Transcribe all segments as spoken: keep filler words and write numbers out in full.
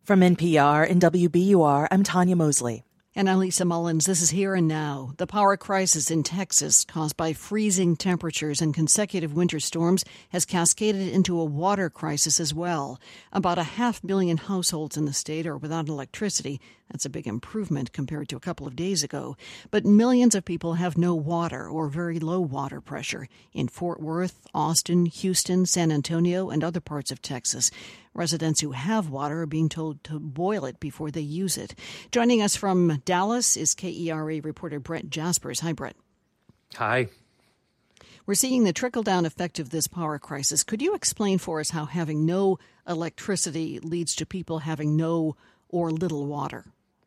From N P R and W B U R, I'm Tanya Mosley. And I'm Lisa Mullins. This is Here and Now. The power crisis in Texas, caused by freezing temperatures and consecutive winter storms, has cascaded into a water crisis as well. About a half million households in the state are without electricity. That's a big improvement compared to a couple of days ago. But millions of people have no water or very low water pressure in Fort Worth, Austin, Houston, San Antonio, and other parts of Texas. Residents who have water are being told to boil it before they use it. Joining us from Dallas is K E R A reporter Brett Jaspers. Hi, Brett. Hi. We're seeing the trickle-down effect of this power crisis. Could you explain for us how having no electricity leads to people having no or little water?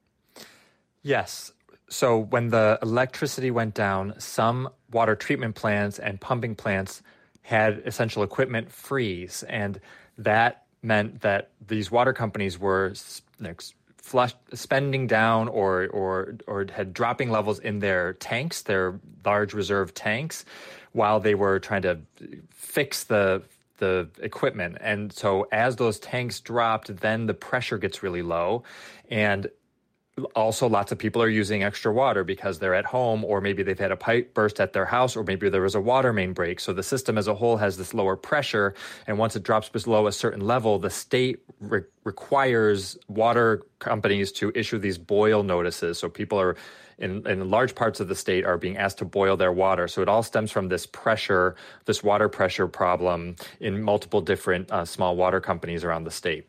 Yes. So when the electricity went down, some water treatment plants and pumping plants had essential equipment freeze, and that meant that these water companies were like, flush, spending down or or or had dropping levels in their tanks, their large reserve tanks, while they were trying to fix the the equipment. And so as those tanks dropped, then the pressure gets really low. And also, lots of people are using extra water because they're at home, or maybe they've had a pipe burst at their house, or maybe there was a water main break. So the system as a whole has this lower pressure. And once it drops below a certain level, the state re- requires water companies to issue these boil notices. So people are in, in large parts of the state are being asked to boil their water. So it all stems from this pressure, this water pressure problem in multiple different uh, small water companies around the state.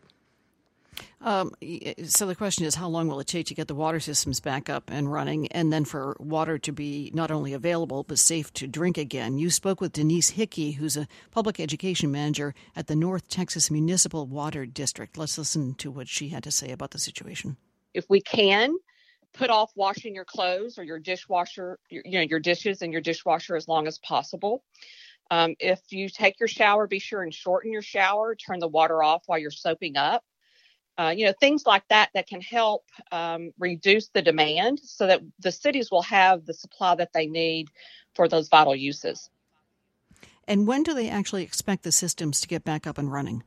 Um, so the question is, how long will it take to get the water systems back up and running, and then for water to be not only available but safe to drink again? You spoke with Denise Hickey, who's a public education manager at the North Texas Municipal Water District. Let's listen to what she had to say about the situation. If we can, put off washing your clothes or your dishwasher, your, you know, your dishes and your dishwasher as long as possible. Um, if you take your shower, be sure and shorten your shower. Turn the water off while you're soaping up. Uh, you know, things like that that can help um, reduce the demand so that the cities will have the supply that they need for those vital uses. And when do they actually expect the systems to get back up and running?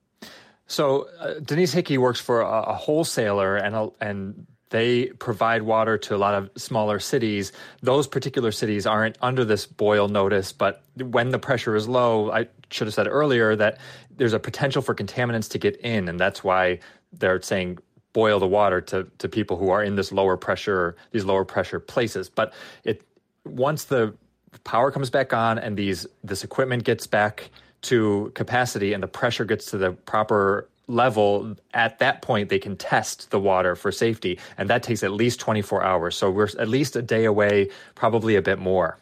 So uh, Denise Hickey works for a, a wholesaler, and a, and they provide water to a lot of smaller cities. Those particular cities aren't under this boil notice, but when the pressure is low, I should have said earlier that there's a potential for contaminants to get in, and that's why they're saying boil the water to, to people who are in this lower pressure, these lower pressure places. But it once the power comes back on and these this equipment gets back to capacity and the pressure gets to the proper level, at that point they can test the water for safety, and that takes at least twenty-four hours. So we're at least a day away, probably a bit more.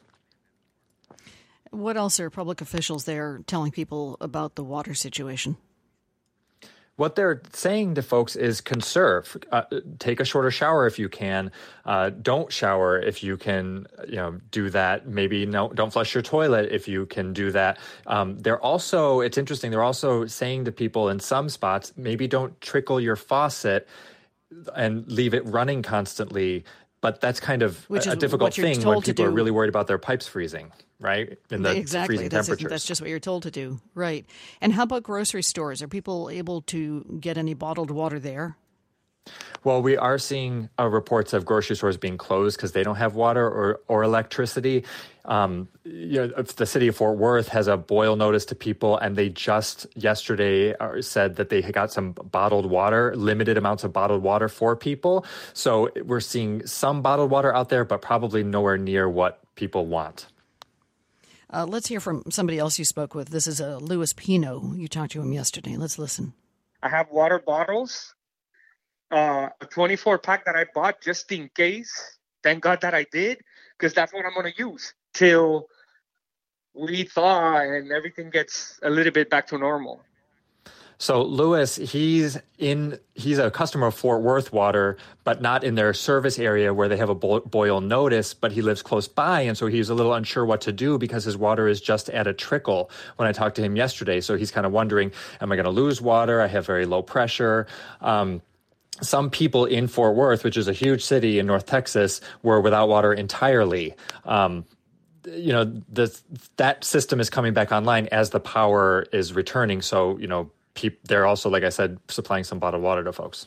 What else are public officials there telling people about the water situation? What they're saying to folks is conserve. Uh, take a shorter shower if you can. Uh, don't shower if you can. You know, do that. Maybe no, don't flush your toilet if you can do that. Um, they're also. It's interesting. They're also saying to people in some spots, maybe don't trickle your faucet and leave it running constantly. But that's kind of Which a, is a difficult thing when people are really worried about their pipes freezing, right? In the exactly. freezing that's, temperatures. That's just what you're told to do, right? And how about grocery stores? Are people able to get any bottled water there? Well, we are seeing uh, reports of grocery stores being closed because they don't have water or, or electricity. Um, you know, the city of Fort Worth has a boil notice to people, and they just yesterday said that they got some bottled water, limited amounts of bottled water for people. So we're seeing some bottled water out there, but probably nowhere near what people want. Uh, let's hear from somebody else you spoke with. This is uh, Louis Pino. You talked to him yesterday. Let's listen. I have water bottles. Uh, a twenty-four pack that I bought just in case. Thank God that I did, because that's what I'm going to use till we thaw and everything gets a little bit back to normal. So Lewis, he's in he's a customer of Fort Worth Water, but not in their service area where they have a boil notice, but he lives close by. And so he's a little unsure what to do because his water is just at a trickle when I talked to him yesterday. So he's kind of wondering, am I going to lose water? I have very low pressure. Um, Some people in Fort Worth, which is a huge city in North Texas, were without water entirely. Um, you know, the, that system is coming back online as the power is returning. So, you know, pe- they're also, like I said, supplying some bottled water to folks.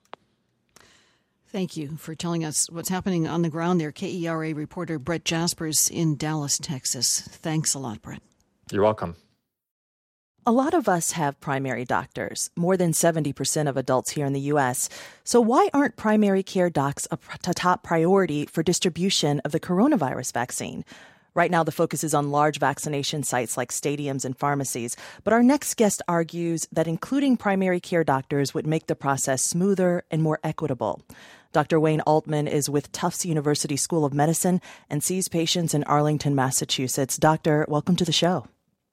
Thank you for telling us what's happening on the ground there. K E R A reporter Brett Jaspers in Dallas, Texas. Thanks a lot, Brett. You're welcome. A lot of us have primary doctors, more than seventy percent of adults here in the U S. So why aren't primary care docs a, a top priority for distribution of the coronavirus vaccine? Right now, the focus is on large vaccination sites like stadiums and pharmacies. But our next guest argues that including primary care doctors would make the process smoother and more equitable. Doctor Wayne Altman is with Tufts University School of Medicine and sees patients in Arlington, Massachusetts. Doctor, welcome to the show.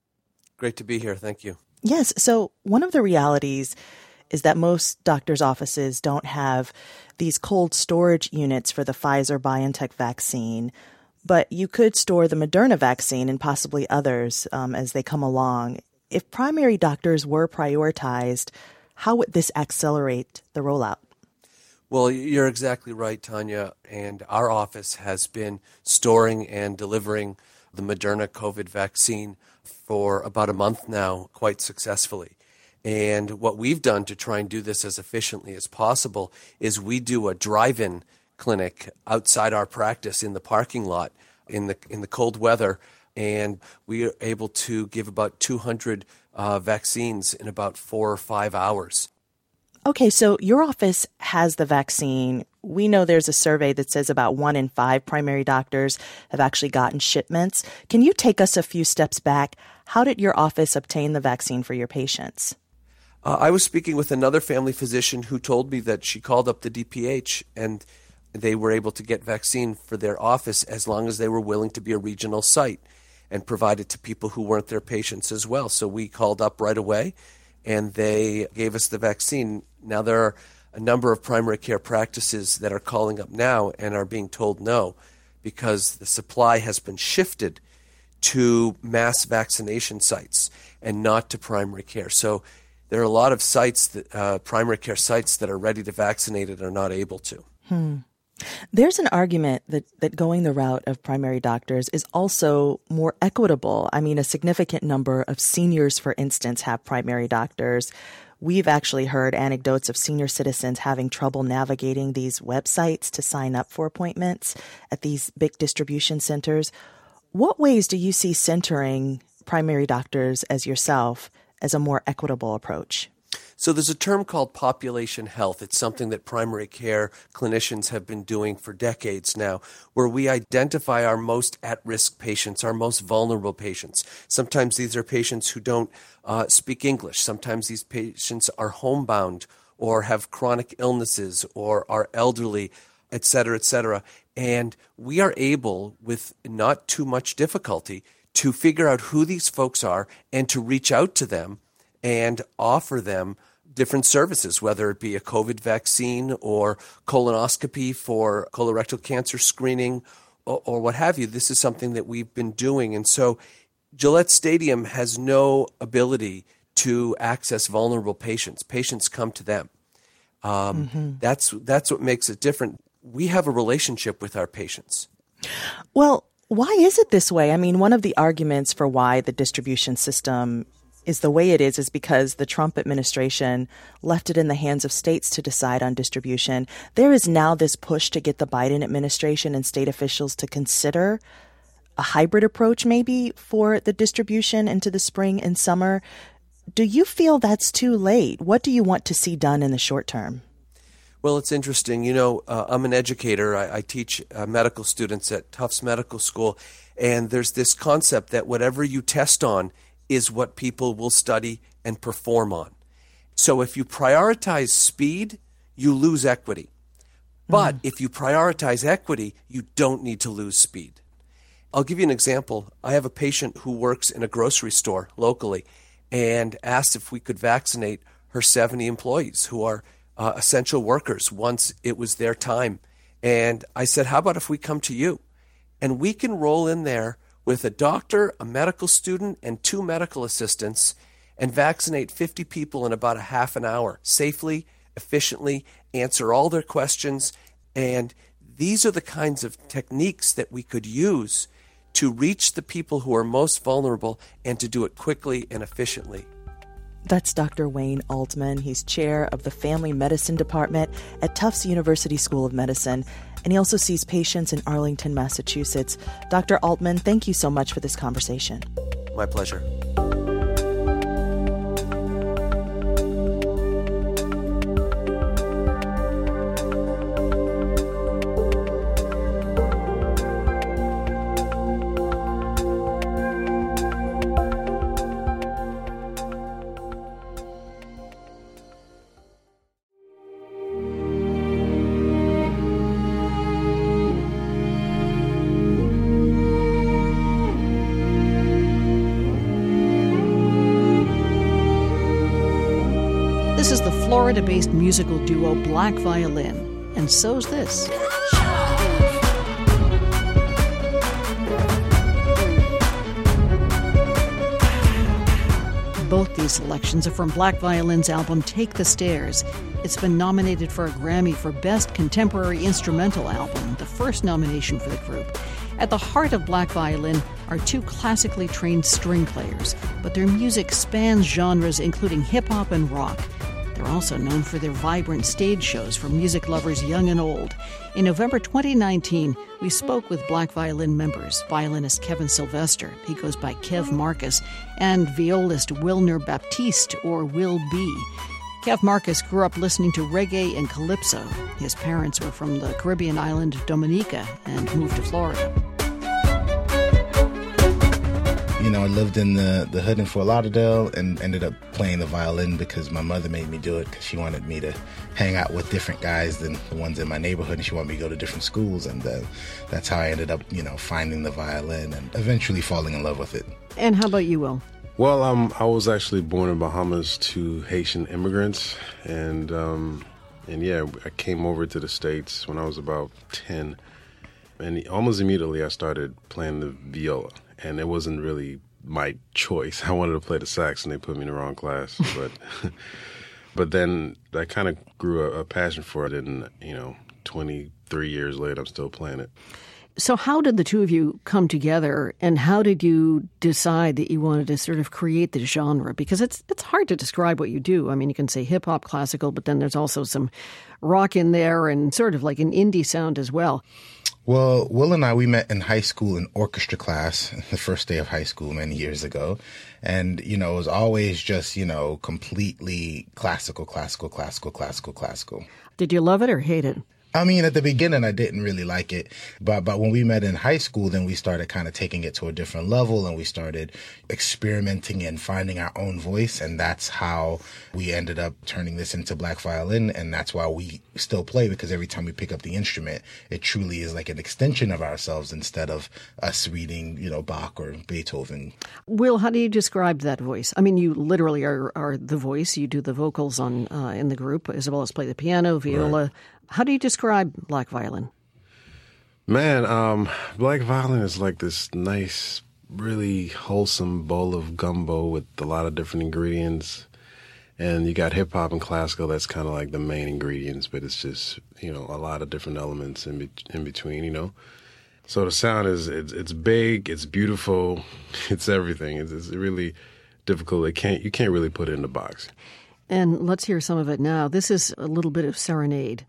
Great to be here. Thank you. Yes. So one of the realities is that most doctors' offices don't have these cold storage units for the Pfizer-BioNTech vaccine, but you could store the Moderna vaccine and possibly others um, as they come along. If primary doctors were prioritized, how would this accelerate the rollout? Well, you're exactly right, Tanya. And our office has been storing and delivering the Moderna COVID vaccine for about a month now, quite successfully. And what we've done to try and do this as efficiently as possible is we do a drive-in clinic outside our practice in the parking lot in the in the cold weather, and we are able to give about two hundred uh, vaccines in about four or five hours. Okay, so your office has the vaccine. We know there's a survey that says about one in five primary doctors have actually gotten shipments. Can you take us a few steps back? How did your office obtain the vaccine for your patients? Uh, I was speaking with another family physician who told me that she called up the D P H and they were able to get vaccine for their office as long as they were willing to be a regional site and provide it to people who weren't their patients as well. So we called up right away and they gave us the vaccine. Now, there are a number of primary care practices that are calling up now and are being told no because the supply has been shifted to mass vaccination sites and not to primary care. So there are a lot of sites, that, uh, primary care sites that are ready to vaccinate and are not able to. Hmm. There's an argument that, that going the route of primary doctors is also more equitable. I mean, a significant number of seniors, for instance, have primary doctors. We've actually heard anecdotes of senior citizens having trouble navigating these websites to sign up for appointments at these big distribution centers. What ways do you see centering primary doctors as yourself as a more equitable approach? So there's a term called population health. It's something that primary care clinicians have been doing for decades now, where we identify our most at-risk patients, our most vulnerable patients. Sometimes these are patients who don't uh, speak English. Sometimes these patients are homebound or have chronic illnesses or are elderly, et cetera, et cetera. And we are able, with not too much difficulty, to figure out who these folks are and to reach out to them and offer them different services, whether it be a COVID vaccine or colonoscopy for colorectal cancer screening or, or what have you. This is something that we've been doing. And so Gillette Stadium has no ability to access vulnerable patients. Patients come to them. Um, mm-hmm. That's that's what makes it different. We have a relationship with our patients. Well, why is it this way? I mean, one of the arguments for why the distribution system is the way it is is because the Trump administration left it in the hands of states to decide on distribution. There is now this push to get the Biden administration and state officials to consider a hybrid approach maybe for the distribution into the spring and summer. Do you feel that's too late? What do you want to see done in the short term? Well, it's interesting. You know, uh, I'm an educator. I, I teach uh, medical students at Tufts Medical School, and there's this concept that whatever you test on is what people will study and perform on. So if you prioritize speed, you lose equity. But mm. if you prioritize equity, you don't need to lose speed. I'll give you an example. I have a patient who works in a grocery store locally and asked if we could vaccinate her seventy employees who are uh, essential workers once it was their time. And I said, how about if we come to you? And we can roll in there with a doctor, a medical student, and two medical assistants, and vaccinate fifty people in about a half an hour, safely, efficiently, answer all their questions. And these are the kinds of techniques that we could use to reach the people who are most vulnerable and to do it quickly and efficiently. That's Doctor Wayne Altman. He's chair of the Family Medicine Department at Tufts University School of Medicine, and he also sees patients in Arlington, Massachusetts. Doctor Altman, thank you so much for this conversation. My pleasure. This is the Florida-based musical duo Black Violin, and so's this. Both these selections are from Black Violin's album Take the Stairs. It's been nominated for a Grammy for Best Contemporary Instrumental Album, the first nomination for the group. At the heart of Black Violin are two classically trained string players, but their music spans genres including hip-hop and rock. They're also known for their vibrant stage shows for music lovers young and old. In November twenty nineteen, we spoke with Black Violin members, violinist Kevin Sylvester, he goes by Kev Marcus, and violist Wilner Baptiste, or Will B. Kev Marcus grew up listening to reggae and calypso. His parents were from the Caribbean island of Dominica and moved to Florida. You know, I lived in the, the hood in Fort Lauderdale and ended up playing the violin because my mother made me do it because she wanted me to hang out with different guys than the ones in my neighborhood, and she wanted me to go to different schools, and uh, that's how I ended up, you know, finding the violin and eventually falling in love with it. And how about you, Will? Well, um, I was actually born in Bahamas to Haitian immigrants, and um, and yeah, I came over to the States when I was about ten, and almost immediately I started playing the viola. And it wasn't really my choice. I wanted to play the sax, and they put me in the wrong class. But but then I kind of grew a, a passion for it, and, you know, twenty-three years later, I'm still playing it. So how did the two of you come together, and how did you decide that you wanted to sort of create the genre? Because it's it's hard to describe what you do. I mean, you can say hip-hop, classical, but then there's also some rock in there and sort of like an indie sound as well. Well, Will and I, we met in high school in orchestra class, the first day of high school many years ago. And, you know, it was always just, you know, completely classical, classical, classical, classical, classical. Did you love it or hate it? I mean, at the beginning, I didn't really like it. But but when we met in high school, then we started kind of taking it to a different level, and we started experimenting and finding our own voice. And that's how we ended up turning this into Black Violin. And that's why we still play, because every time we pick up the instrument, it truly is like an extension of ourselves instead of us reading, you know, Bach or Beethoven. Will, how do you describe that voice? I mean, you literally are, are the voice. You do the vocals on uh, in the group, as well as play the piano, viola. Right. How do you describe Black Violin? Man, um, Black Violin is like this nice, really wholesome bowl of gumbo with a lot of different ingredients. And you got hip-hop and classical, that's kind of like the main ingredients, but it's just, you know, a lot of different elements in, be- in between, you know. So the sound is, it's, it's big, it's beautiful, it's everything. It's, it's really difficult. It can't, you can't really put it in the box. And let's hear some of it now. This is a little bit of Serenade.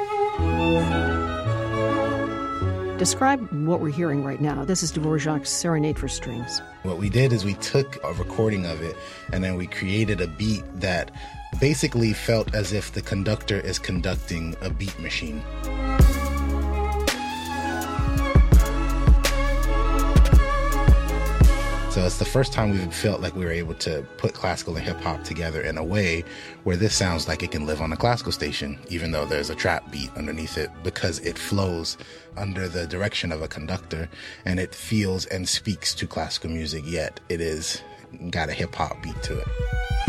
Describe what we're hearing right now. This is Dvorak's Serenade for Strings. What we did is we took a recording of it, and then we created a beat that basically felt as if the conductor is conducting a beat machine. So it's the first time we've felt like we were able to put classical and hip-hop together in a way where this sounds like it can live on a classical station, even though there's a trap beat underneath it, because it flows under the direction of a conductor, and it feels and speaks to classical music, yet it is got a hip-hop beat to it.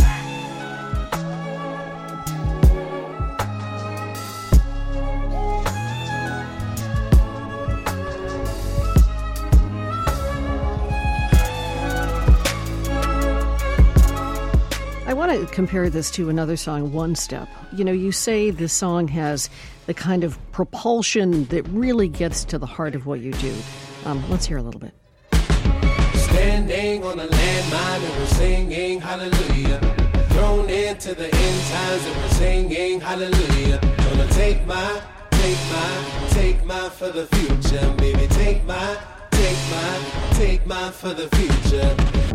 I want to compare this to another song, One Step. You know, you say this song has the kind of propulsion that really gets to the heart of what you do. Um, let's hear a little bit. Standing on a landmine and we're singing hallelujah. Thrown into the end times and we're singing hallelujah. Gonna take my, take my, take my for the future. Baby, take my, take my, take my for the future.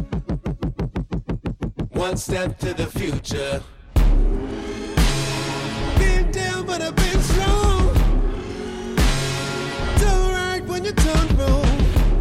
One step to the future. Been down but I've been strong. Don't right when you turn wrong.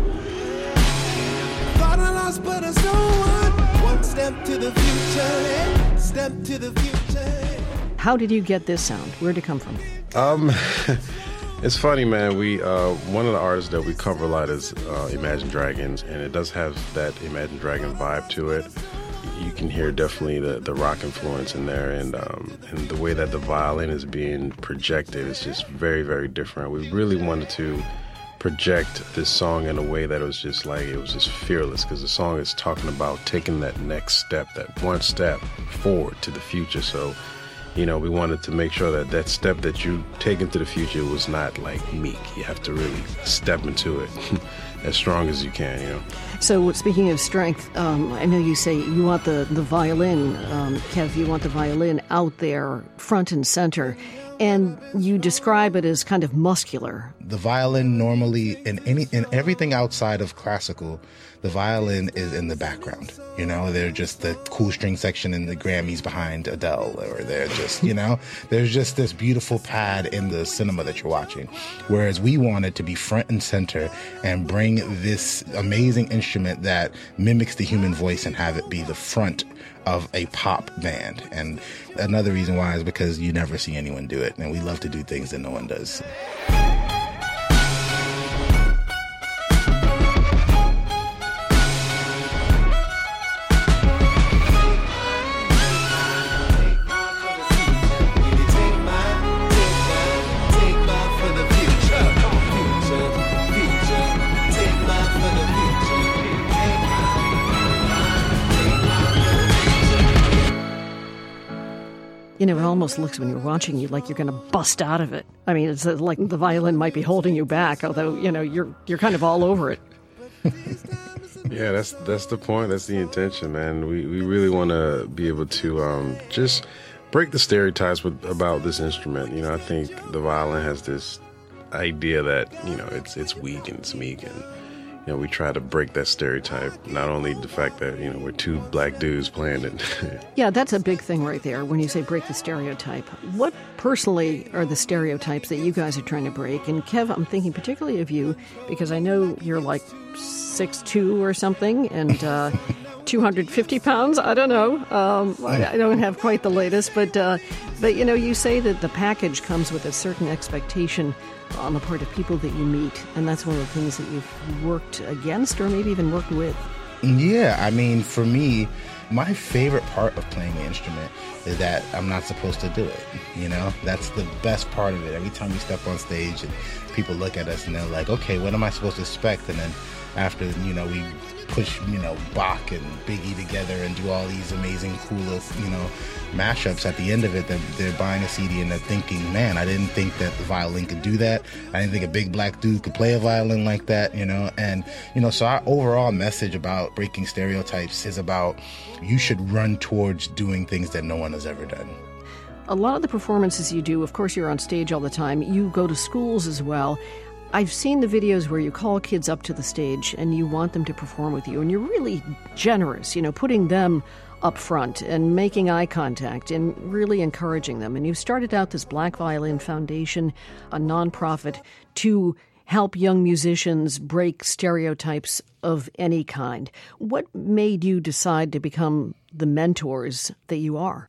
Thought I lost but I still won. One step to the future, step to the future. How did you get this sound? Where'd it come from? Um, it's funny, man. We uh, one of the artists that we cover a lot is uh, Imagine Dragons, and it does have that Imagine Dragon vibe to it. You can hear definitely the, the rock influence in there, and um, and the way that the violin is being projected is just very, very different. We really wanted to project this song in a way that it was just like, it was just fearless, because the song is talking about taking that next step, that one step forward to the future. So, you know, we wanted to make sure that that step that you take into the future was not like meek. You have to really step into it as strong as you can, you know. So speaking of strength, um, I know you say you want the, the violin, um, Kev, you want the violin out there front and center. And you describe it as kind of muscular. The violin normally, in any in everything outside of classical, the violin is in the background. You know, they're just the cool string section in the Grammys behind Adele, or they're just, you know, there's just this beautiful pad in the cinema that you're watching. Whereas we wanted to be front and center and bring this amazing instrument that mimics the human voice and have it be the front of a pop band. And another reason why is because you never see anyone do it, and we love to do things that no one does. You know, it almost looks when you're watching you like you're going to bust out of it. I mean, it's like the violin might be holding you back, although, you know, you're you're kind of all over it. Yeah, that's that's the point. That's the intention, man. We we really want to be able to um, just break the stereotypes with, about this instrument. You know, I think the violin has this idea that, you know, it's it's weak and it's meek, and you know, we try to break that stereotype. Not only the fact that, you know, we're two black dudes playing it. Yeah, that's a big thing right there when you say break the stereotype. What personally are the stereotypes that you guys are trying to break? And Kev, I'm thinking particularly of you because I know you're like six two or something and uh, two hundred fifty pounds. I don't know. Um, I don't have quite the latest, but uh, but you know, you say that the package comes with a certain expectation on the part of people that you meet, and that's one of the things that you've worked against or maybe even worked with. Yeah, I mean, for me, my favorite part of playing the instrument is that I'm not supposed to do it. You know, that's the best part of it. Every time we step on stage and people look at us and they're like, okay, what am I supposed to expect? And then after, you know, we push, you know, Bach and Biggie together and do all these amazing, cool, you know, mashups. At the end of it, they're, they're buying a C D and they're thinking, man, I didn't think that the violin could do that. I didn't think a big black dude could play a violin like that, you know. And, you know, so our overall message about breaking stereotypes is about you should run towards doing things that no one has ever done. A lot of the performances you do, of course, you're on stage all the time. You go to schools as well. I've seen the videos where you call kids up to the stage and you want them to perform with you, and you're really generous, you know, putting them up front and making eye contact and really encouraging them. And you've started out this Black Violin Foundation, a nonprofit, to help young musicians break stereotypes of any kind. What made you decide to become the mentors that you are?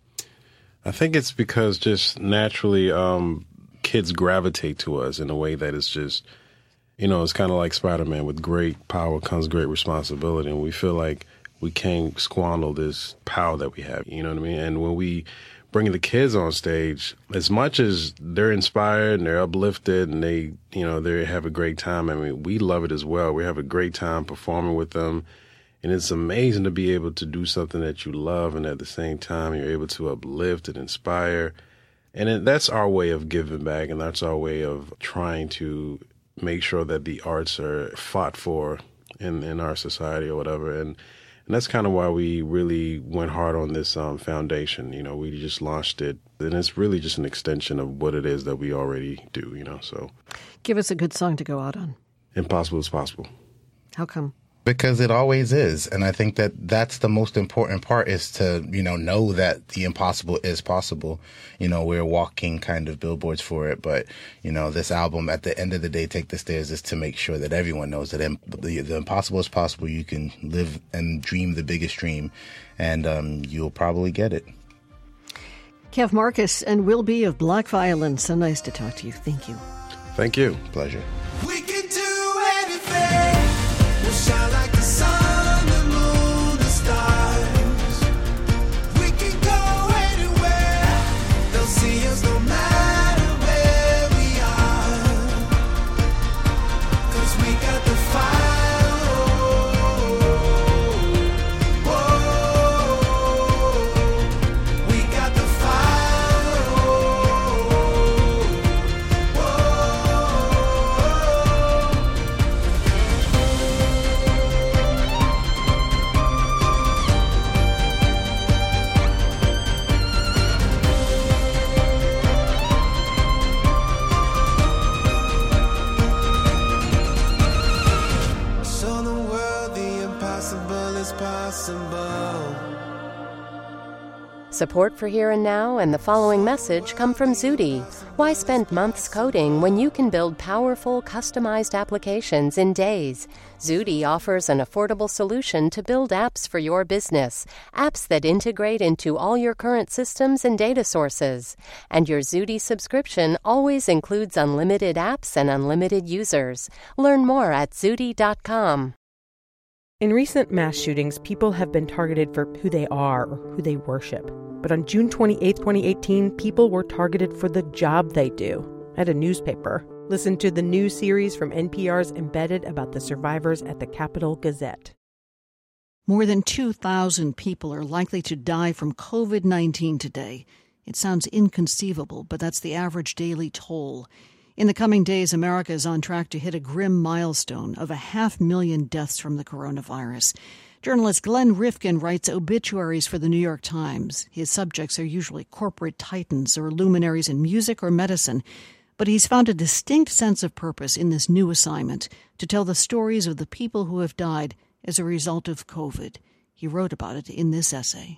I think it's because just naturally um, kids gravitate to us in a way that is just, you know, it's kind of like Spider-Man. With great power comes great responsibility, and we feel like we can't squander this power that we have, you know what I mean? And when we bring the kids on stage, as much as they're inspired and they're uplifted and they, you know, they have a great time, I mean, we love it as well. We have a great time performing with them. And it's amazing to be able to do something that you love, and at the same time, you're able to uplift and inspire. And it, that's our way of giving back, and that's our way of trying to make sure that the arts are fought for in, in our society or whatever. And And that's kind of why we really went hard on this um, foundation. You know, we just launched it, and it's really just an extension of what it is that we already do, you know, so. Give us a good song to go out on. Impossible is Possible. How come? Because it always is. And I think that that's the most important part, is to, you know, know that the impossible is possible. You know, we're walking kind of billboards for it. But, you know, this album, at the end of the day, Take the Stairs, is to make sure that everyone knows that im- the, the impossible is possible. You can live and dream the biggest dream, and um, you'll probably get it. Kev Marcus and Will B of Black Violence. So nice to talk to you. Thank you. Thank you. Pleasure. We can do anything. We'll shine like the sun, the moon, the stars. We can go anywhere. They'll see us no matter where we are. 'Cause we got the fire. Whoa. We got the fire. Show the world the impossible is possible. Support for Here and Now and the following message come from Zudi. Why spend months coding when you can build powerful, customized applications in days? Zudi offers an affordable solution to build apps for your business, apps that integrate into all your current systems and data sources. And your Zudi subscription always includes unlimited apps and unlimited users. Learn more at zudi dot com. In recent mass shootings, people have been targeted for who they are or who they worship. But on June twenty-eighth, twenty eighteen, people were targeted for the job they do at a newspaper. Listen to the new series from N P R's Embedded about the survivors at the Capital Gazette. More than two thousand people are likely to die from covid nineteen today. It sounds inconceivable, but that's the average daily toll. In the coming days, America is on track to hit a grim milestone of a half million deaths from the coronavirus. Journalist Glenn Rifkin writes obituaries for the New York Times. His subjects are usually corporate titans or luminaries in music or medicine. But he's found a distinct sense of purpose in this new assignment, to tell the stories of the people who have died as a result of COVID. He wrote about it in this essay.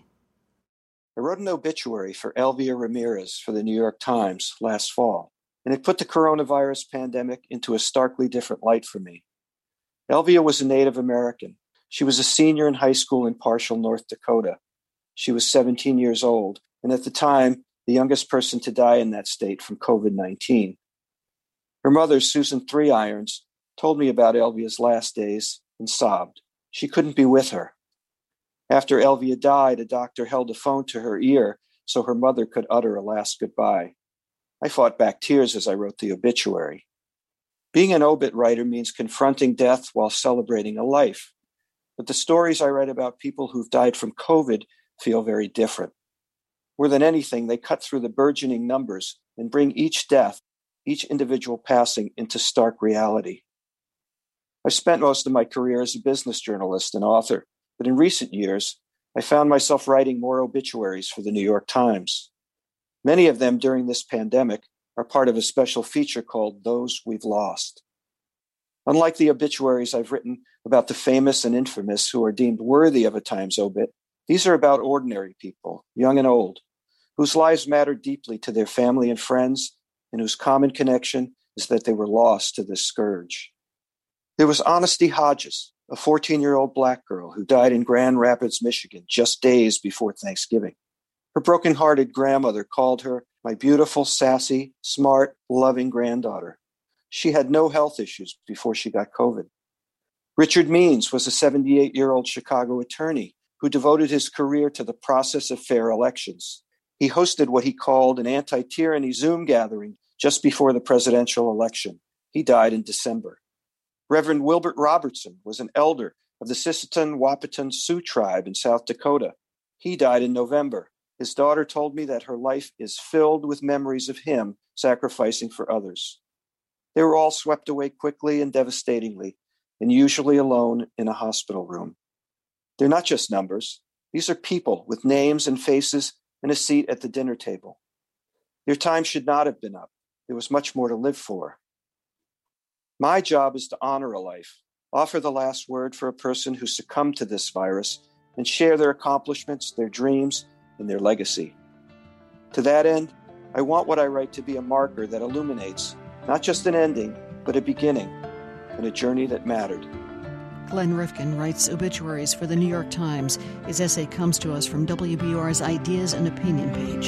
I wrote an obituary for Elvia Ramirez for the New York Times last fall, and it put the coronavirus pandemic into a starkly different light for me. Elvia was a Native American. She was a senior in high school in Parshall, North Dakota. She was seventeen years old, and at the time, the youngest person to die in that state from covid nineteen. Her mother, Susan Three Irons, told me about Elvia's last days and sobbed. She couldn't be with her. After Elvia died, a doctor held a phone to her ear so her mother could utter a last goodbye. I fought back tears as I wrote the obituary. Being an obit writer means confronting death while celebrating a life. But the stories I write about people who've died from COVID feel very different. More than anything, they cut through the burgeoning numbers and bring each death, each individual passing, into stark reality. I've spent most of my career as a business journalist and author, but in recent years, I found myself writing more obituaries for the New York Times. Many of them during this pandemic are part of a special feature called Those We've Lost. Unlike the obituaries I've written about the famous and infamous who are deemed worthy of a Times obit, these are about ordinary people, young and old, whose lives matter deeply to their family and friends, and whose common connection is that they were lost to this scourge. There was Honesty Hodges, a fourteen-year-old Black girl who died in Grand Rapids, Michigan, just days before Thanksgiving. Her broken-hearted grandmother called her my beautiful, sassy, smart, loving granddaughter. She had no health issues before she got COVID. Richard Means was a seventy-eight-year-old Chicago attorney who devoted his career to the process of fair elections. He hosted what he called an anti-tyranny Zoom gathering just before the presidential election. He died in December. Reverend Wilbert Robertson was an elder of the Sisseton Wahpeton Sioux tribe in South Dakota. He died in November. His daughter told me that her life is filled with memories of him sacrificing for others. They were all swept away quickly and devastatingly, and usually alone in a hospital room. They're not just numbers. These are people with names and faces and a seat at the dinner table. Your time should not have been up. There was much more to live for. My job is to honor a life, offer the last word for a person who succumbed to this virus, and share their accomplishments, their dreams, and their legacy. To that end, I want what I write to be a marker that illuminates not just an ending, but a beginning, and a journey that mattered. Glenn Rifkin writes obituaries for the New York Times. His essay comes to us from W B U R's Ideas and Opinion page.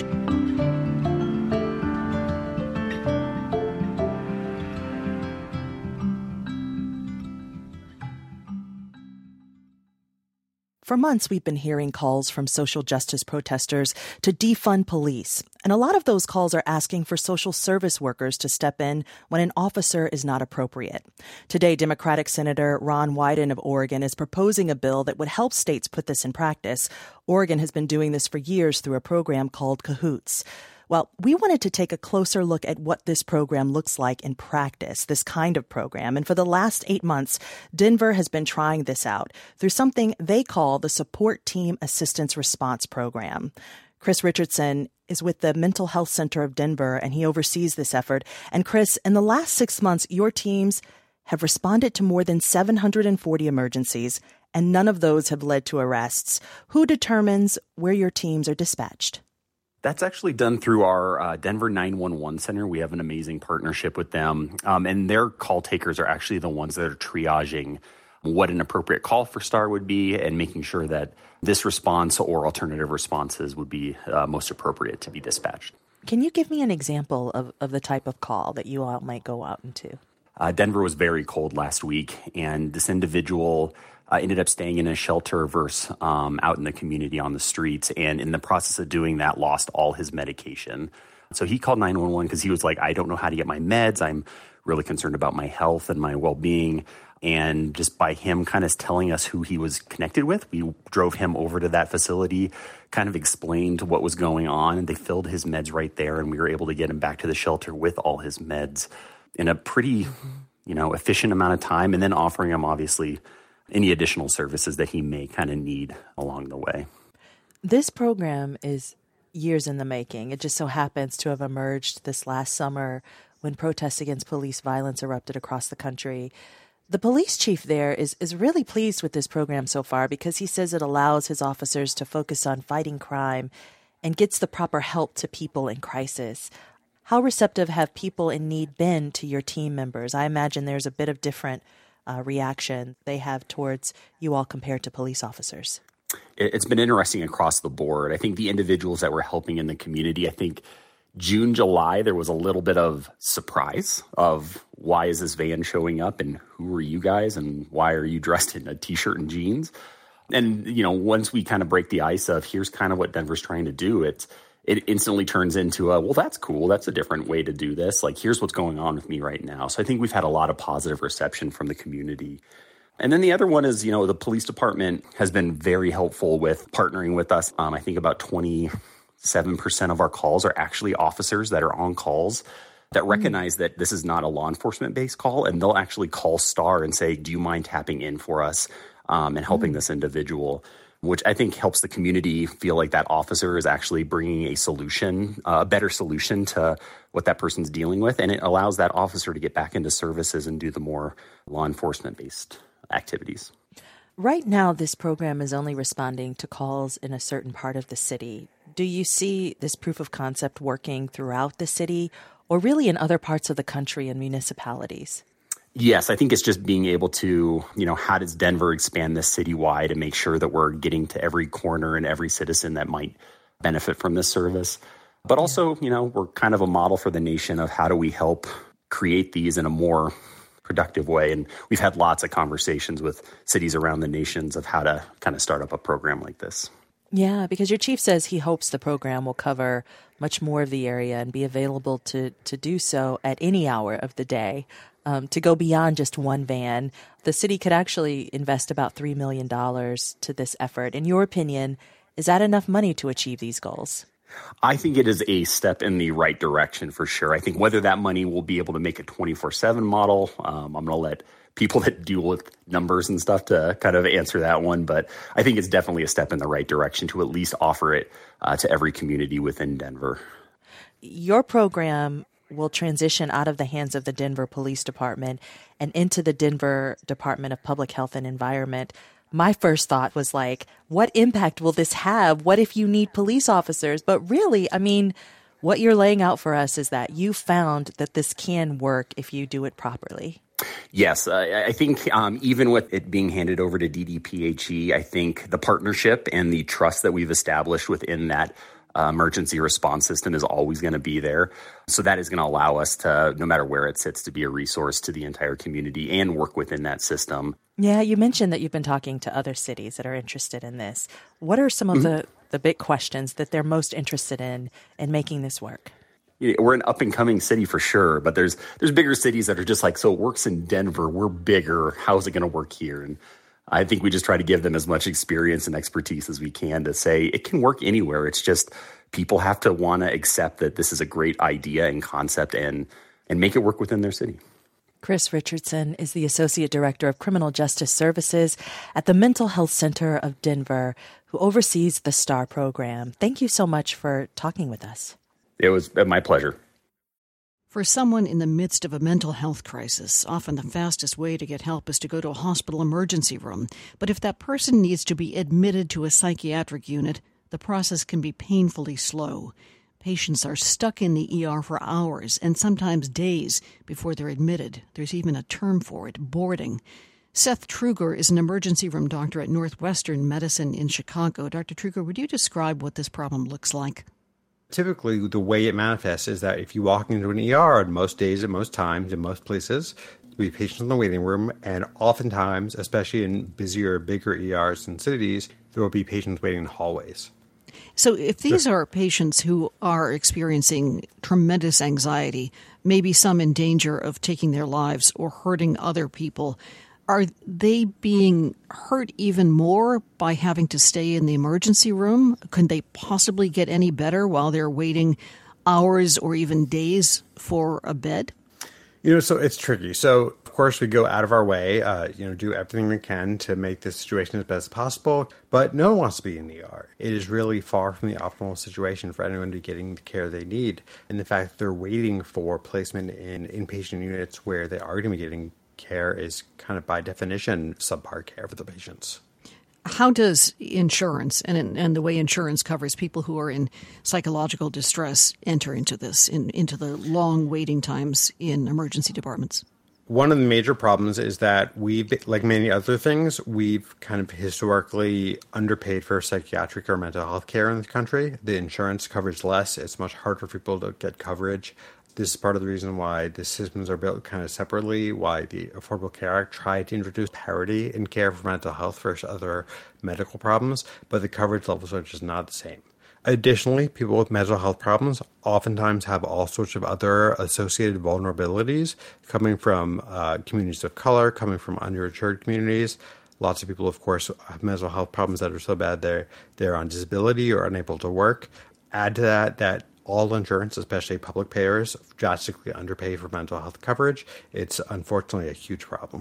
For months, we've been hearing calls from social justice protesters to defund police. And a lot of those calls are asking for social service workers to step in when an officer is not appropriate. Today, Democratic Senator Ron Wyden of Oregon is proposing a bill that would help states put this in practice. Oregon has been doing this for years through a program called Cahoots. Well, we wanted to take a closer look at what this program looks like in practice, this kind of program. And for the last eight months, Denver has been trying this out through something they call the Support Team Assistance Response Program. Chris Richardson is with the Mental Health Center of Denver, and he oversees this effort. And Chris, in the last six months, your teams have responded to more than seven hundred forty emergencies, and none of those have led to arrests. Who determines where your teams are dispatched? That's actually done through our uh, Denver nine one one Center. We have an amazing partnership with them, um, and their call takers are actually the ones that are triaging what an appropriate call for STAR would be and making sure that this response or alternative responses would be uh, most appropriate to be dispatched. Can you give me an example of, of the type of call that you all might go out into? Uh, Denver was very cold last week, and this individual uh, ended up staying in a shelter versus um, out in the community on the streets, and in the process of doing that, lost all his medication. So he called nine one one because he was like, I don't know how to get my meds. I'm really concerned about my health and my well-being. And just by him kind of telling us who he was connected with, we drove him over to that facility, kind of explained what was going on, and they filled his meds right there, and we were able to get him back to the shelter with all his meds in a pretty, you know, efficient amount of time, and then offering him, obviously, any additional services that he may kind of need along the way. This program is years in the making. It just so happens to have emerged this last summer when protests against police violence erupted across the country. The police chief there is, is really pleased with this program so far because he says it allows his officers to focus on fighting crime and gets the proper help to people in crisis. How receptive have people in need been to your team members? I imagine there's a bit of different uh, reaction they have towards you all compared to police officers. It's been interesting across the board. I think the individuals that we're helping in the community, I think June, July, there was a little bit of surprise of why is this van showing up and who are you guys and why are you dressed in a T-shirt and jeans? And, you know, once we kind of break the ice of here's kind of what Denver's trying to do, it's it instantly turns into a, well, that's cool. That's a different way to do this. Like, here's what's going on with me right now. So I think we've had a lot of positive reception from the community. And then the other one is, you know, the police department has been very helpful with partnering with us. Um, I think about twenty-seven percent of our calls are actually officers that are on calls that recognize mm. that this is not a law enforcement-based call, and they'll actually call STAR and say, do you mind tapping in for us um, and helping mm. this individual, which I think helps the community feel like that officer is actually bringing a solution, uh, a better solution to what that person's dealing with, and it allows that officer to get back into services and do the more law enforcement-based activities. Right now, this program is only responding to calls in a certain part of the city. Do you see this proof of concept working throughout the city or really in other parts of the country and municipalities? Yes, I think it's just being able to, you know, how does Denver expand this citywide and make sure that we're getting to every corner and every citizen that might benefit from this service. But also, you know, we're kind of a model for the nation of how do we help create these in a more productive way. And we've had lots of conversations with cities around the nations of how to kind of start up a program like this. Yeah, because your chief says he hopes the program will cover much more of the area and be available to, to do so at any hour of the day. Um, to go beyond just one van, the city could actually invest about three million dollars to this effort. In your opinion, is that enough money to achieve these goals? I think it is a step in the right direction for sure. I think whether that money will be able to make a twenty-four seven model, um, I'm going to let people that deal with numbers and stuff to kind of answer that one. But I think it's definitely a step in the right direction to at least offer it uh, to every community within Denver. Your program will transition out of the hands of the Denver Police Department and into the Denver Department of Public Health and Environment. My first thought was like, what impact will this have? What if you need police officers? But really, I mean, what you're laying out for us is that you found that this can work if you do it properly. Yes, uh, I think um, even with it being handed over to D D P H E, I think the partnership and the trust that we've established within that uh, emergency response system is always going to be there. So that is going to allow us to, no matter where it sits, to be a resource to the entire community and work within that system. Yeah, you mentioned that you've been talking to other cities that are interested in this. What are some of mm-hmm. the, the big questions that they're most interested in in making this work? We're an up-and-coming city for sure, but there's there's bigger cities that are just like, so it works in Denver, we're bigger, how's it going to work here? And I think we just try to give them as much experience and expertise as we can to say it can work anywhere. It's just people have to want to accept that this is a great idea and concept and and make it work within their city. Chris Richardson is the Associate Director of Criminal Justice Services at the Mental Health Center of Denver, who oversees the STAR program. Thank you so much for talking with us. It was my pleasure. For someone in the midst of a mental health crisis, often the fastest way to get help is to go to a hospital emergency room. But if that person needs to be admitted to a psychiatric unit, the process can be painfully slow. Patients are stuck in the E R for hours and sometimes days before they're admitted. There's even a term for it, boarding. Seth Truger is an emergency room doctor at Northwestern Medicine in Chicago. Doctor Truger, would you describe what this problem looks like? Typically, the way it manifests is that if you walk into an E R on most days, at most times, in most places, there'll be patients in the waiting room, and oftentimes, especially in busier, bigger E Rs in cities, there will be patients waiting in hallways. So if these are patients who are experiencing tremendous anxiety, maybe some in danger of taking their lives or hurting other people, are they being hurt even more by having to stay in the emergency room? Could they possibly get any better while they're waiting hours or even days for a bed? You know, so it's tricky. So, of course, we go out of our way, uh, you know, do everything we can to make this situation as best as possible. But no one wants to be in the E R. It is really far from the optimal situation for anyone to be getting the care they need. And the fact that they're waiting for placement in inpatient units where they are going to be getting care is kind of by definition subpar care for the patients. How does insurance and and the way insurance covers people who are in psychological distress enter into this, in, into the long waiting times in emergency departments? One of the major problems is that we've, like many other things, we've kind of historically underpaid for psychiatric or mental health care in the country. The insurance covers less. It's much harder for people to get coverage. This is part of the reason why the systems are built kind of separately, why the Affordable Care Act tried to introduce parity in care for mental health versus other medical problems, but the coverage levels are just not the same. Additionally, people with mental health problems oftentimes have all sorts of other associated vulnerabilities coming from uh, communities of color, coming from underinsured communities. Lots of people, of course, have mental health problems that are so bad they're, they're on disability or unable to work. Add to that that all insurance, especially public payers, drastically underpay for mental health coverage. It's unfortunately a huge problem.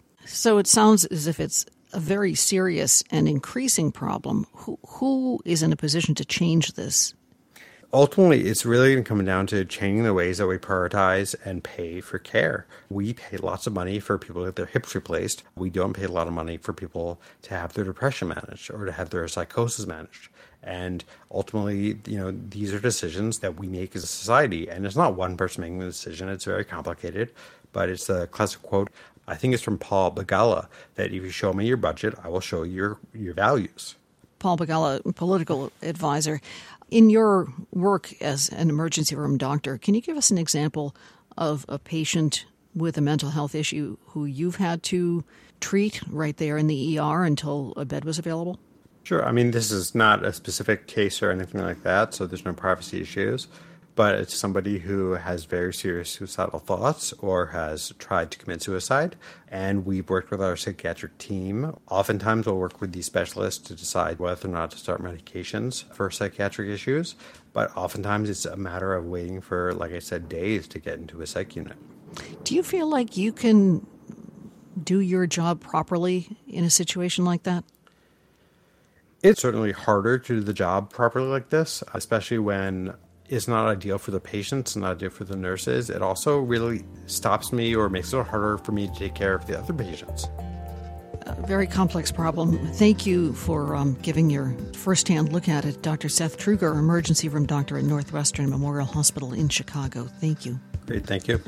So it sounds as if it's a very serious and increasing problem. Who, who is in a position to change this? Ultimately, it's really going to come down to changing the ways that we prioritize and pay for care. We pay lots of money for people to get their hips replaced. We don't pay a lot of money for people to have their depression managed or to have their psychosis managed. And ultimately, you know, these are decisions that we make as a society. And it's not one person making the decision. It's very complicated. But it's a classic quote, I think it's from Paul Begala, that if you show me your budget, I will show you your, your values. Paul Begala, political advisor. In your work as an emergency room doctor, can you give us an example of a patient with a mental health issue who you've had to treat right there in the E R until a bed was available? Sure. I mean, this is not a specific case or anything like that, so there's no privacy issues. But it's somebody who has very serious suicidal thoughts or has tried to commit suicide. And we've worked with our psychiatric team. Oftentimes we'll work with these specialists to decide whether or not to start medications for psychiatric issues. But oftentimes it's a matter of waiting for, like I said, days to get into a psych unit. Do you feel like you can do your job properly in a situation like that? It's certainly harder to do the job properly like this, especially when it's not ideal for the patients, not ideal for the nurses. It also really stops me or makes it harder for me to take care of the other patients. A very complex problem. Thank you for um, giving your firsthand look at it. Doctor Seth Truger, emergency room doctor at Northwestern Memorial Hospital in Chicago. Thank you. Great, thank you.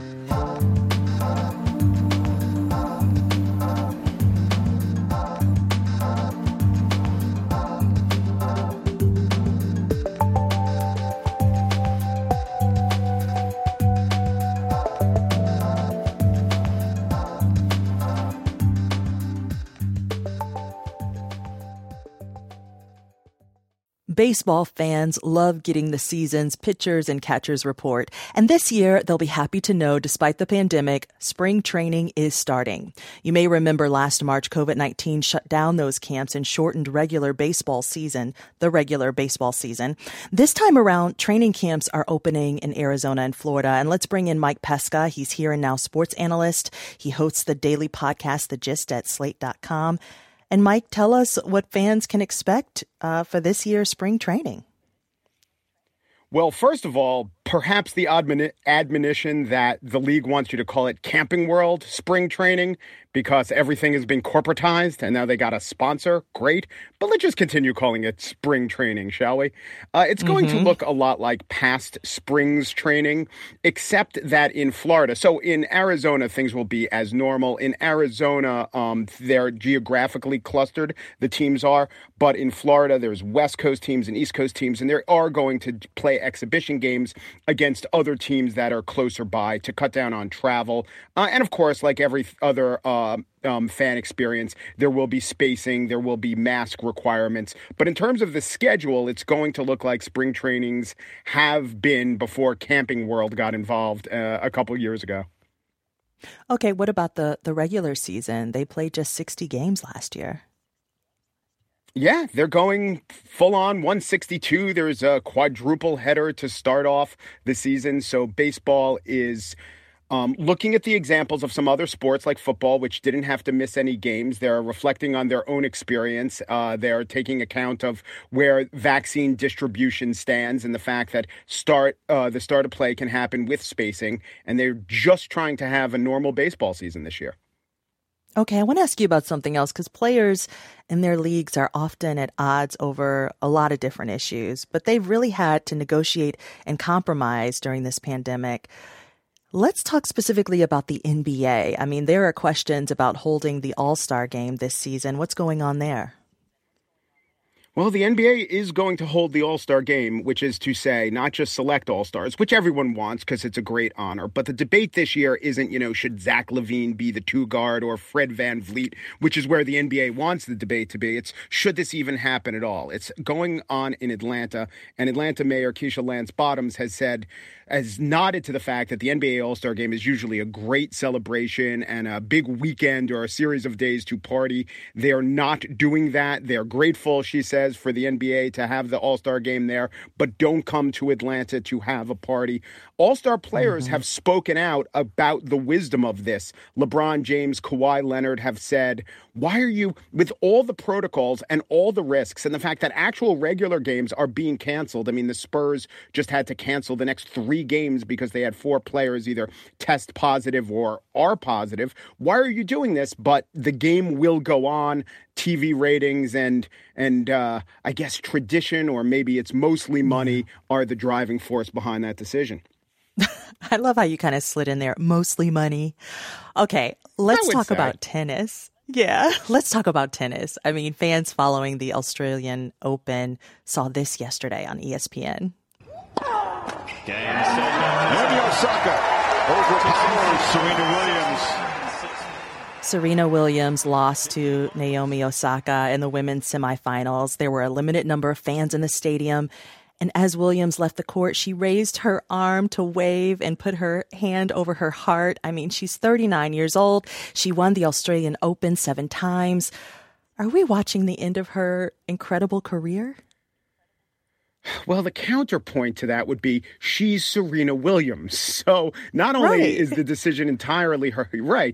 Baseball fans love getting the season's pitchers and catchers report. And this year, they'll be happy to know, despite the pandemic, spring training is starting. You may remember last March, COVID nineteen shut down those camps and shortened regular baseball season, the regular baseball season. This time around, training camps are opening in Arizona and Florida. And let's bring in Mike Pesca. He's Here and Now sports analyst. He hosts the daily podcast, The Gist, at slate dot com. And Mike, tell us what fans can expect uh, for this year's spring training. Well, first of all, perhaps the admoni- admonition that the league wants you to call it Camping World spring training because everything has been corporatized and now they got a sponsor. Great. But let's just continue calling it spring training, shall we? Uh, it's going mm-hmm. to look a lot like past spring's training, except that in Florida. So in Arizona, things will be as normal. In Arizona, um, they're geographically clustered, the teams are. But in Florida, there's West Coast teams and East Coast teams, and they are going to play exhibition games against other teams that are closer by to cut down on travel. Uh, and of course, like every other uh, um, fan experience, there will be spacing, there will be mask requirements. But in terms of the schedule, it's going to look like spring trainings have been before Camping World got involved uh, a couple years ago. Okay, what about the, the regular season? They played just sixty games last year. Yeah, they're going full on one sixty-two. There's a quadruple header to start off the season. So baseball is um, looking at the examples of some other sports like football, which didn't have to miss any games. They're reflecting on their own experience. Uh, they're taking account of where vaccine distribution stands and the fact that start uh, the start of play can happen with spacing. And they're just trying to have a normal baseball season this year. Okay, I want to ask you about something else because players in their leagues are often at odds over a lot of different issues, but they've really had to negotiate and compromise during this pandemic. Let's talk specifically about the N B A. I mean, there are questions about holding the All-Star game this season. What's going on there? Well, the N B A is going to hold the All-Star game, which is to say not just select All-Stars, which everyone wants because it's a great honor. But the debate this year isn't, you know, should Zach LaVine be the two guard or Fred VanVleet, which is where the N B A wants the debate to be. It's should this even happen at all? It's going on in Atlanta, and Atlanta Mayor Keisha Lance Bottoms has said, has nodded to the fact that the N B A All-Star Game is usually a great celebration and a big weekend or a series of days to party. They are not doing that. They're grateful, she says, for the N B A to have the All-Star Game there, but don't come to Atlanta to have a party. All-Star players mm-hmm. have spoken out about the wisdom of this. LeBron James, Kawhi Leonard have said, why are you, with all the protocols and all the risks and the fact that actual regular games are being canceled? I mean, the Spurs just had to cancel the next three games because they had four players either test positive or are positive. Why are you doing this? But the game will go on. T V ratings and, and uh, I guess tradition, or maybe it's mostly money, are the driving force behind that decision. I love how you kind of slid in there, mostly money. Okay, let's talk say. about tennis. Yeah, let's talk about tennis. I mean, fans following the Australian Open saw this yesterday on E S P N. Game set. Naomi Osaka overpowers Serena Williams. Serena Williams lost to Naomi Osaka in the women's semifinals. There were a limited number of fans in the stadium. And as Williams left the court, she raised her arm to wave and put her hand over her heart. I mean, she's thirty-nine years old. She won the Australian Open seven times. Are we watching the end of her incredible career? Well, the counterpoint to that would be she's Serena Williams. So not only right. is the decision entirely her right,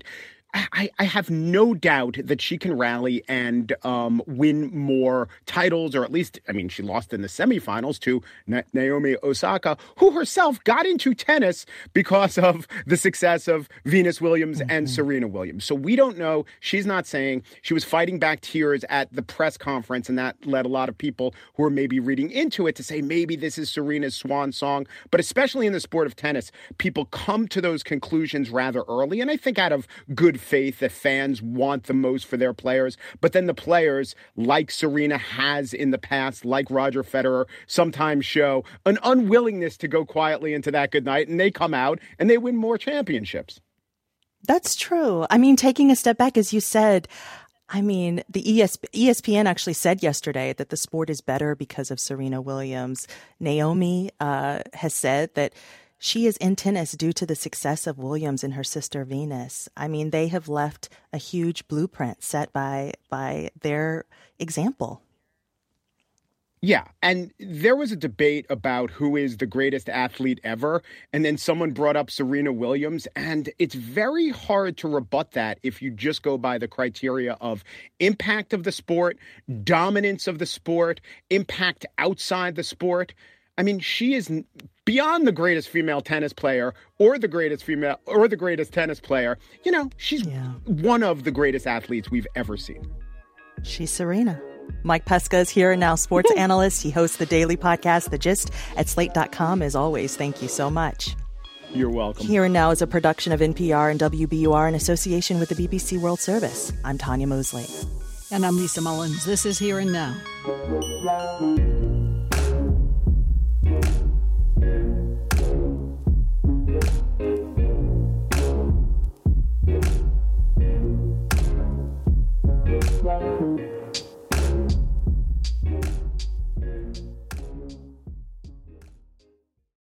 I, I have no doubt that she can rally and um, win more titles, or at least, I mean, she lost in the semifinals to Na- Naomi Osaka, who herself got into tennis because of the success of Venus Williams mm-hmm. and Serena Williams. So we don't know. She's not saying. She was fighting back tears at the press conference, and that led a lot of people who are maybe reading into it to say maybe this is Serena's swan song. But especially in the sport of tennis, people come to those conclusions rather early, and I think out of good faith that fans want the most for their players. But then the players, like Serena has in the past, like Roger Federer, sometimes show an unwillingness to go quietly into that good night, and they come out and they win more championships. That's true. I mean, taking a step back, as you said, I mean, the E S P N actually said yesterday that the sport is better because of Serena Williams. Naomi uh, has said that she is in tennis due to the success of Williams and her sister Venus. I mean, they have left a huge blueprint set by by their example. Yeah, and there was a debate about who is the greatest athlete ever, and then someone brought up Serena Williams, and it's very hard to rebut that if you just go by the criteria of impact of the sport, dominance of the sport, impact outside the sport. I mean, she is beyond the greatest female tennis player or the greatest female or the greatest tennis player. You know, she's yeah. one of the greatest athletes we've ever seen. She's Serena. Mike Pesca is here and now, sports analyst. He hosts the daily podcast, The Gist, at slate dot com. As always, thank you so much. You're welcome. Here and Now is a production of N P R and W B U R in association with the B B C World Service. I'm Tanya Mosley. And I'm Lisa Mullins. This is Here and Now.